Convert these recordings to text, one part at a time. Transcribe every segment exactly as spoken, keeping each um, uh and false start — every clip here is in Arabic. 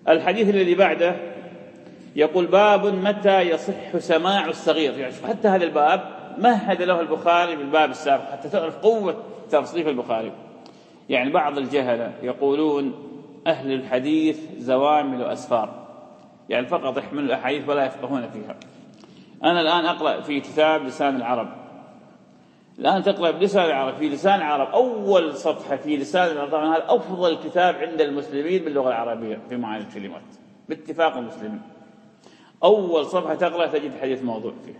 الحديث الذي بعده يقول: باب متى يصح سماع الصغير. يعني حتى هذا الباب مهد له البخاري بالباب السابق حتى تعرف قوة تصنيف البخاري. يعني بعض الجهلة يقولون أهل الحديث زوامل وأسفار، يعني فقط يحملوا الأحاديث ولا يفقهون فيها. أنا الآن أقرأ في كتاب لسان العرب، الآن تقرأ بلسان العرب في لسان العرب أول صفحة في لسان العرب، طبعا هذا أفضل كتاب عند المسلمين باللغة العربية في معاني الكلمات باتفاق المسلمين. أول صفحة تقرأ تجد حديث موضوع فيه.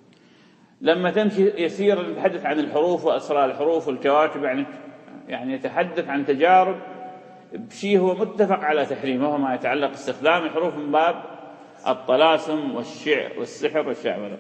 لما تمشي يسيرا يتحدث عن الحروف وأسرار الحروف والكواكب، يعني يعني يتحدث عن تجارب بشيء هو متفق على تحريمه، وهو ما يتعلق استخدام الحروف من باب الطلاسم والشعر والسحر والشعوذة.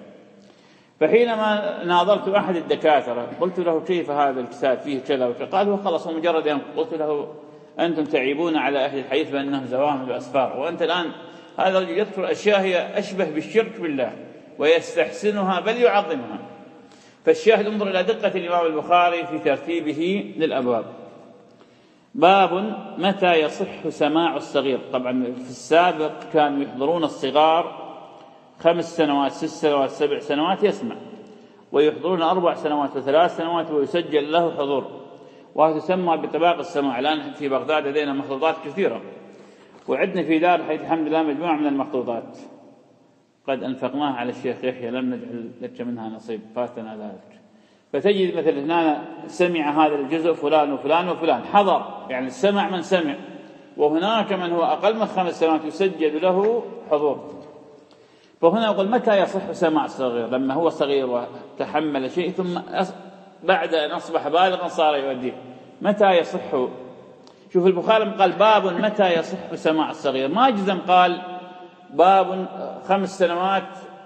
فحينما ناظرت أحد الدكاترة قلت له: كيف هذا الكتاب فيه كذا وكذا؟ قال: هو خلص هو مجرد ينقل. قلت له: أنتم تعيبون على أهل الحديث بأنهم زوامل وأسفار، وأنت الآن هذا الرجل يذكر أشياء هي أشبه بالشرك بالله ويستحسنها بل يعظمها. فالشاهد انظر إلى دقة الإمام البخاري في ترتيبه للأبواب. باب متى يصح سماع الصغير. طبعا في السابق كانوا يحضرون الصغار خمس سنوات ست سنوات سبع سنوات يسمع، ويحضرون أربع سنوات وثلاث سنوات ويسجل له حضور، وهذا تسمى بطباق السماع. الآن في بغداد لدينا مخطوطات كثيرة، وعندنا في دار الحديث الحمد لله مجموعة من المخطوطات قد أنفقناها على الشيخ يحيى، لم نجعل لك منها نصيب، فاتنا ذلك. فتجد مثل هنا سمع هذا الجزء فلان وفلان وفلان، حضر يعني سمع من سمع، وهناك من هو أقل من خمس سنوات يسجل له حضور. فهنا يقول: متى يصح سماع الصغير؟ لما هو صغير وتحمل شيء ثم بعد أن أصبح بالغا صار يؤديه، متى يصح؟ شوف البخاري قال: باب متى يصح سماع الصغير، ما جزم قال باب خمس سنوات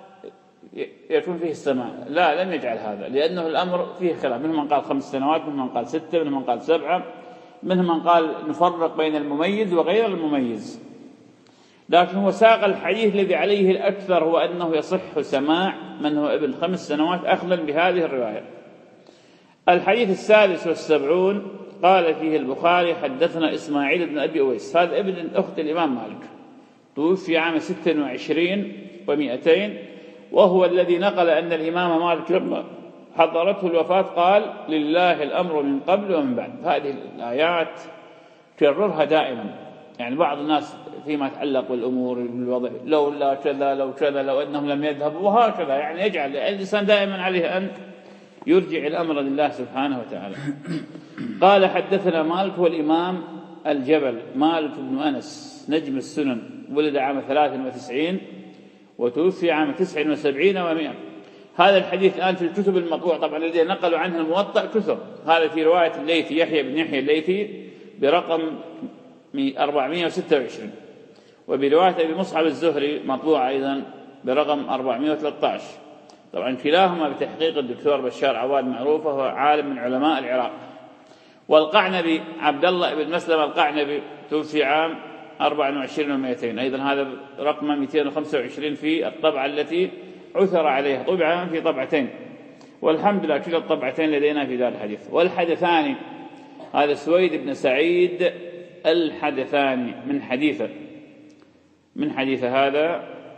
يكون فيه السماع، لا، لم يجعل هذا، لأنه الأمر فيه خلاف، منهم من قال خمس سنوات، منهم من قال ستة، منهم من قال سبعة، منهم من قال نفرق بين المميز وغير المميز. لكن هو ساق الحديث الذي عليه الأكثر هو أنه يصح سماع من هو ابن خمس سنوات أخذا بهذه الرواية. الحديث السادس والسبعون قال فيه البخاري: حدثنا إسماعيل بن أبي أويس، هذا ابن أخت الإمام مالك، توفي عام ست وعشرين ومئتين، وهو الذي نقل أن الإمام مالك لما حضرته الوفاة قال: لله الأمر من قبل ومن بعد. هذه الآيات كررها دائما، يعني بعض الناس فيما يتعلق بالأمور بالوضع لو لا كذا لو كذا لو أنهم لم يذهبوا وهكذا، يعني يجعل الإنسان دائما عليه أن يرجع الأمر لله سبحانه وتعالى. قال: حدثنا مالك، هو الإمام الجبل مالك بن أنس نجم السنن، ولد عام ثلاث وتسعين وتوفي عام تسع وسبعين ومئة. هذا الحديث الآن في الكتب المطبوعة طبعا الذين نقلوا عنه الموطأ كثر. هذا في رواية الليثي يحيى بن يحيى الليثي برقم أربعمئة وستة وعشرين، وبرواية أبي مصعب الزهري مطبوعة أيضا برقم أربعمئة وثلاثة عشر. طبعا كلاهما بتحقيق الدكتور بشار عواد معروف، وهو عالم من علماء العراق. والقعنبي عبد الله بن مسلم القعنبي توفي عام أربعة وعشرين ومئتين، أيضا هذا رقم مئتين وخمسة وعشرين في الطبعة التي عثر عليها، طبعا في طبعتين، والحمد لله كلا الطبعتين لدينا في دار الحديث. والحدثاني هذا سويد بن سعيد الحدثاني من حديثه من حديث هذا،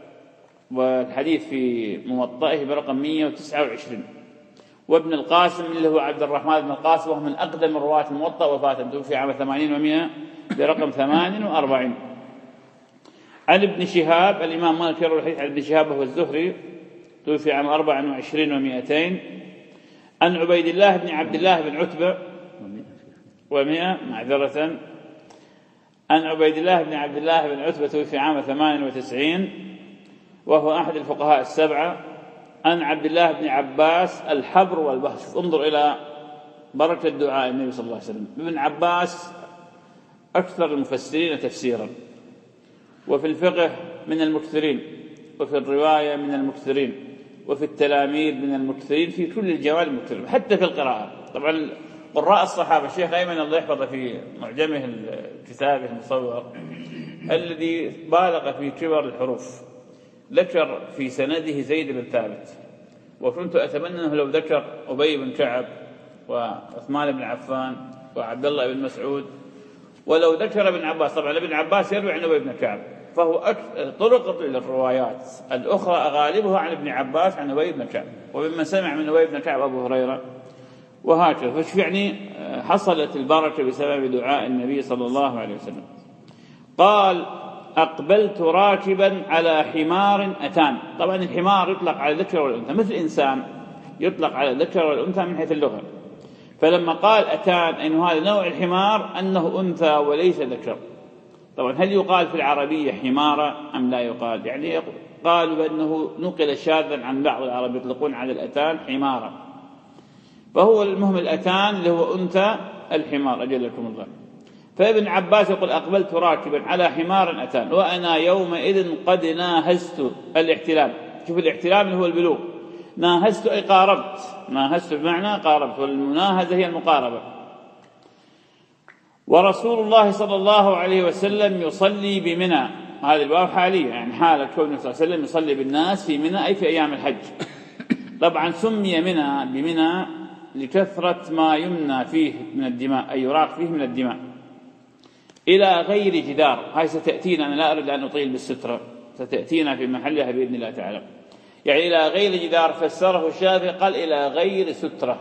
والحديث في موطئه برقم مئة وتسعة وعشرين. وابن القاسم اللي هو عبد الرحمن بن القاسم، وهو من أقدم رواة الموطأ وفاة، توفي عام ثمانين ومئة برقم ثمان وأربعين. عن ابن شهاب الإمام مالك يروي الحديث عن ابن شهاب وهو الزهري، توفي عام أربعة وعشرين ومئتين. عن عبيد الله بن عبد الله بن عتبة ومئة معذرة عن عبيد الله بن عبد الله بن عتبة توفي عام ثمان وتسعين، وهو أحد الفقهاء السبعة. عن عبد الله بن عباس الحبر والبحر. انظر إلى بركة دعاء النبي صلى الله عليه وسلم. ابن عباس أكثر المفسرين تفسيرا، وفي الفقه من المكثرين، وفي الرواية من المكثرين، وفي التلاميذ من المكثرين، في كل الجوانب المكثرين، حتى في القراءة. طبعا قراء الصحابة الشيخ أيمن الله يحفظه في معجمه كتابه المصور الذي بالغ في كبر الحروف ذكر في سنده زيد بن ثابت، وكنت أتمنى أنه لو ذكر أبي بن كعب وعثمان بن عفان وعبد الله بن مسعود ولو ذكر ابن عباس، طبعا ابن عباس يروي عن أبي بن كعب، فهو أكثر طرق الروايات الأخرى غالبها عن ابن عباس عن أبي بن كعب، وممن سمع من أبي بن كعب أبو هريرة، وهكذا. فشوف يعني حصلت البركة بسبب دعاء النبي صلى الله عليه وسلم. قال: أقبلت راكبا على حمار أتان. طبعا الحمار يطلق على الذكر والأنثى، مثل الإنسان يطلق على الذكر والأنثى من حيث اللغة. فلما قال أتان أنه هذا نوع الحمار أنه أنثى وليس ذكر. طبعا هل يقال في العربية حمارة أم لا يقال؟ يعني قالوا بأنه نقل شاذا عن بعض العرب يطلقون على الأتان حمارة، فهو المهم الأتان اللي هو أنثى الحمار أجلكم الله. فابن عباس يقول: أقبلت راكبا على حمار أتان وأنا يومئذ قد ناهزت الاحتلام. شوف الاحتلام اللي هو البلوغ، ناهزت أي قاربت، ناهزت بمعنى قاربت، والمناهزة هي المقاربة. ورسول الله صلى الله عليه وسلم يصلي بمنى، هذه الواو حالية يعني حالة كونه صلى الله عليه وسلم يصلي بالناس في منى أي في أيام الحج. طبعا سمي منى بمنى لكثرة ما يمنى فيه من الدماء، أي يراق فيه من الدماء، إلى غير جدار. هاي ستأتينا، أنا لا أريد أن أطيل بالسترة، ستأتينا في محلها بإذن الله تعالى. يعني إلى غير جدار، فسره الشافعي قال إلى غير سترة.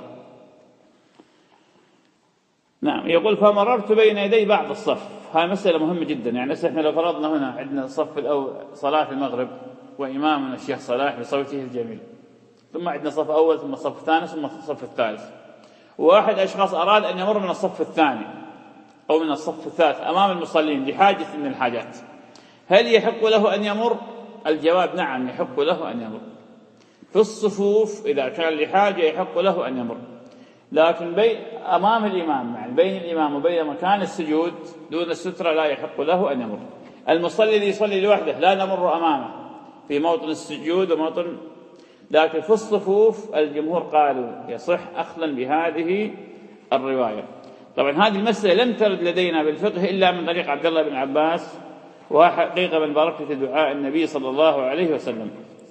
نعم. يقول: فمررت بين يدي بعض الصف. هاي مسألة مهمة جدا. يعني احنا لو فرضنا هنا عندنا الصف الأول صلاة المغرب وإمامنا الشيخ صلاح بصوته الجميل، ثم عندنا صف أول ثم الصف الثاني ثم الصف الثالث، وواحد أشخاص أراد أن يمر من الصف الثاني أو من الصف الثالث أمام المصلين لحاجة من الحاجات، هل يحق له أن يمر؟ الجواب: نعم، يحق له أن يمر في الصفوف. إذا كان لحاجة يحق له أن يمر، لكن بين أمام الإمام، يعني بين الإمام وبين مكان السجود دون السترة لا يحق له أن يمر. المصلي الذي يصلي لوحده لا نمر أمامه في موطن السجود وموطن، لكن في الصفوف الجمهور قالوا يصح أخذا بهذه الرواية. طبعا هذه المسألة لم ترد لدينا بالفقه إلا من طريق عبد الله بن عباس، وحقيقة من بركة دعاء النبي صلى الله عليه وسلم.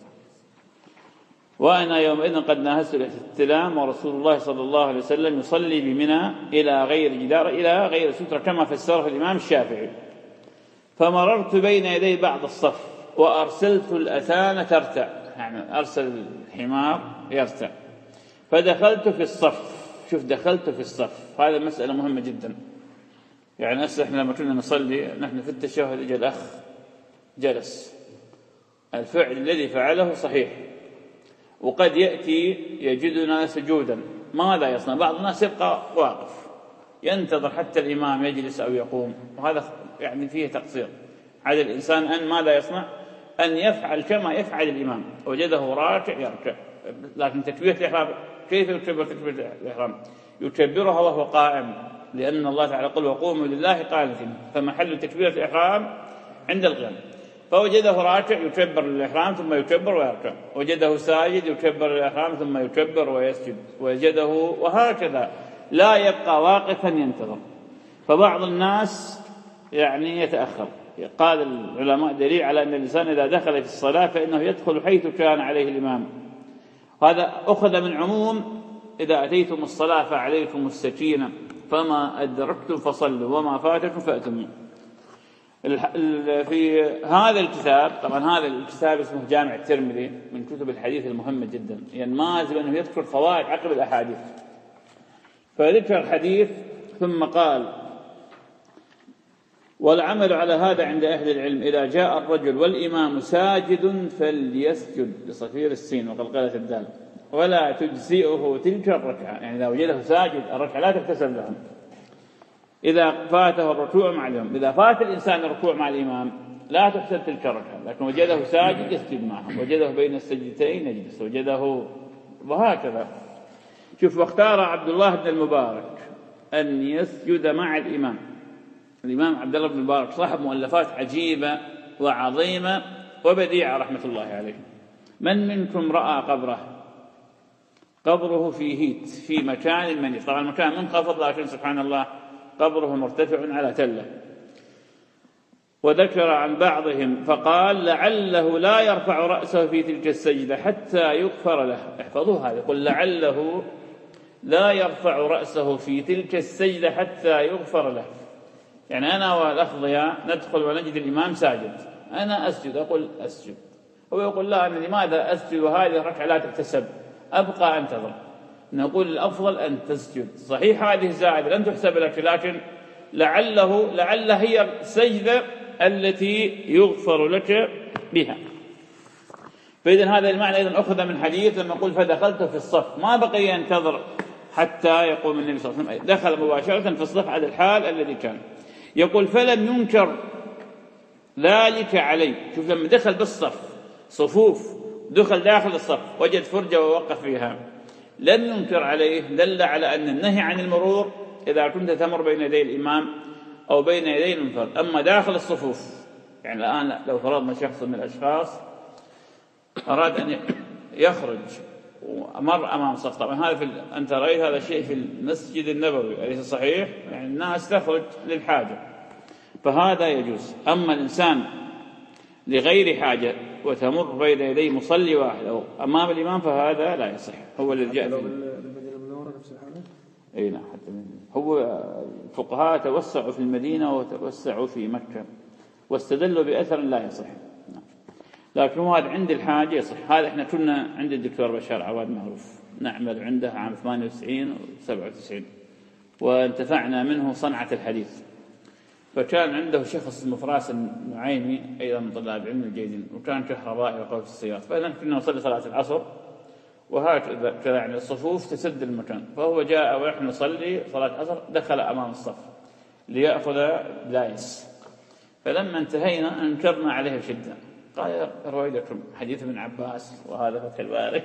وأنا يومئذ قد ناهزت الاحتلام ورسول الله صلى الله عليه وسلم يصلي بمنى إلى غير جدار إلى غير سترة، كما فسره الإمام الشافعي. فمررت بين يدي بعض الصف وأرسلت الأتان ترتع، يعني أرسل الحمار يرتع، فدخلت في الصف. شوف، دخلت في الصف، هذا مسألة مهمة جدا. يعني أصلا إحنا لما كنا نصلي نحن في التشهد إجا الأخ جلس، الفعل الذي فعله صحيح، وقد يأتي يجدنا سجودا، ماذا يصنع؟ بعض الناس يبقى واقف ينتظر حتى الإمام يجلس أو يقوم، وهذا يعني فيه تقصير. على الإنسان أن ماذا يصنع؟ أن يفعل كما يفعل الإمام، وجده راكع يركع. لكن تكبيرة الإحرام كيف يكبر تكبيرة الإحرام؟ يكبرها وهو قائم، لأن الله تعالى يقول: وقوموا لله قانتين، فمحل تكبيرة الإحرام عند القيام. فوجده راكع يكبر الإحرام ثم يكبر ويركع، وجده ساجد يكبر الإحرام ثم يكبر ويسجد، وجده وهكذا، لا يبقى واقفا ينتظر. فبعض الناس يعني يتأخر. قال العلماء دليل على أن الإنسان إذا دخل في الصلاة فإنه يدخل حيث كان عليه الإمام. هذا أخذ من عموم: إذا أتيتم الصلاة فعليكم السكينة، فما أدركتم فصلوا وما فاتكم فأتموا. في هذا الكتاب، طبعا هذا الكتاب اسمه جامع الترمذي، من كتب الحديث المهمة جدا، ينماز يعني بأنه يذكر فوائد عقب الأحاديث. فذكر الحديث ثم قال: والعمل على هذا عند أهل العلم: إذا جاء الرجل والإمام ساجد فليسجد بصفير السين وقلقلة الدال، ولا تجزئه تلك الركعة. يعني إذا وجده ساجد الركعة لا تحتسب لهم. إذا فاته الركوع مع الإمام، إذا فات الإنسان الركوع مع الإمام لا تحسب تلك الركعة، لكن وجده ساجد يسجد معه، وجده بين السجدتين يجلس، وجده وهكذا. شوف، واختار عبد الله بن المبارك أن يسجد مع الإمام. الإمام عبد الله بن المبارك صاحب مؤلفات عجيبة وعظيمة وبديعة رحمة الله عليه. من منكم رأى قبره؟ قبره في هيت، في مكان منيف، طبعا المكان منخفض لكن سبحان الله قبره مرتفع على تلة. وذكر عن بعضهم فقال: لعله لا يرفع رأسه في تلك السجدة حتى يغفر له. احفظوا هذا، يقول: لعله لا يرفع رأسه في تلك السجدة حتى يغفر له. يعني أنا والأخ ضياء ندخل ونجد الإمام ساجد، أنا أسجد، أقول أسجد، هو يقول لا أنا لماذا أسجد وهذه الركعة لا تحتسب، أبقى أنتظر. نقول الأفضل أن تسجد، صحيح هذه زائدة لن تحسب لك، لكن لعله لعل هي السجدة التي يغفر لك بها. فإذا هذا المعنى أيضا أخذ من حديث لما يقول فدخلت في الصف، ما بقي ينتظر حتى يقوم النبي صلى الله عليه وسلم، دخل مباشرة في الصف على الحال الذي كان. يقول فلم ينكر ذلك عليه. شوف لما دخل بالصف صفوف، دخل داخل الصف وجد فرجة ووقف فيها، لم ينكر عليه، دل على أن النهي عن المرور إذا كنت تمر بين يدي الإمام أو بين يدي المنفرد. أما داخل الصفوف، يعني الآن لو فرضنا شخص من الأشخاص أراد أن يخرج ومر أمام الصف، طبعا هذا في أنت رأيت هذا الشيء في المسجد النبوي أليس صحيح؟ يعني الناس تخرج للحاجة فهذا يجوز. أما الإنسان لغير حاجة وتمر بين يدي مصلي واحد أو أمام الإمام فهذا لا يصح. هو الذي جاء في المدينة المنورة نفس الحالة. أي نعم، حتى هو الفقهاء توسعوا في المدينة وتوسعوا في مكة واستدلوا بأثر لا يصح، لكن هذا عند الحاجة يصح. هذا احنا كنا عند الدكتور بشار عواد معروف نعمل عنده عام ثمانية وتسعين و سبعة وتسعين وانتفعنا منه صنعة الحديث. فكان عنده شخص اسمه فراس النعيمي أيضا من طلاب علم الجيدين، وكان كهربائي وقوي في السيارات. فإذا كنا نصلي صلاة العصر وهكذا يعني الصفوف تسد المكان، فهو جاء ونحن نصلي صلاة العصر دخل أمام الصف ليأخذ بلايس، فلما انتهينا أنكرنا عليه بشدة، قال رويدكم حديث ابن عباس وهذا فتح الباري.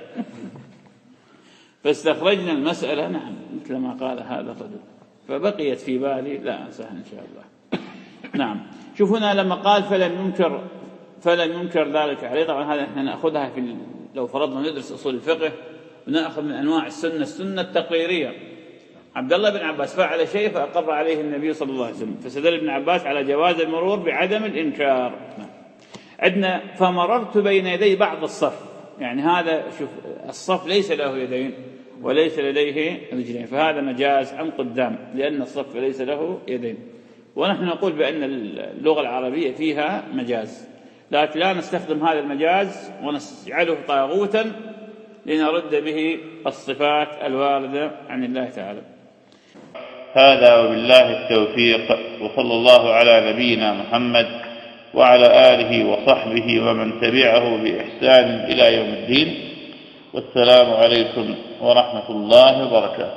فاستخرجنا المسألة نعم مثل ما قال هذا الرجل، فبقيت في بالي لا أنساها إن شاء الله. نعم. شوف هنا لما قال فلم ينكر فلم ينكر ذلك عليه، طبعا هذا احنا نأخذها في لو فرضنا ندرس أصول الفقه ونأخذ من أنواع السنة السنة التقريرية. عبد الله بن عباس فعل شيء فأقر عليه النبي صلى الله عليه وسلم، فاستدل ابن عباس على جواز المرور بعدم الإنكار. عندنا فمررت بين يدي بعض الصف، يعني هذا شوف الصف ليس له يدين وليس لديه رجلين، فهذا مجاز عن قدام لأن الصف ليس له يدين. ونحن نقول بأن اللغة العربية فيها مجاز، لكن لا نستخدم هذا المجاز ونجعله طاغوتا لنرد به الصفات الواردة عن الله تعالى. هذا وبالله التوفيق، وصلى الله على نبينا محمد وعلى آله وصحبه ومن تبعه بإحسان إلى يوم الدين، والسلام عليكم ورحمة الله وبركاته.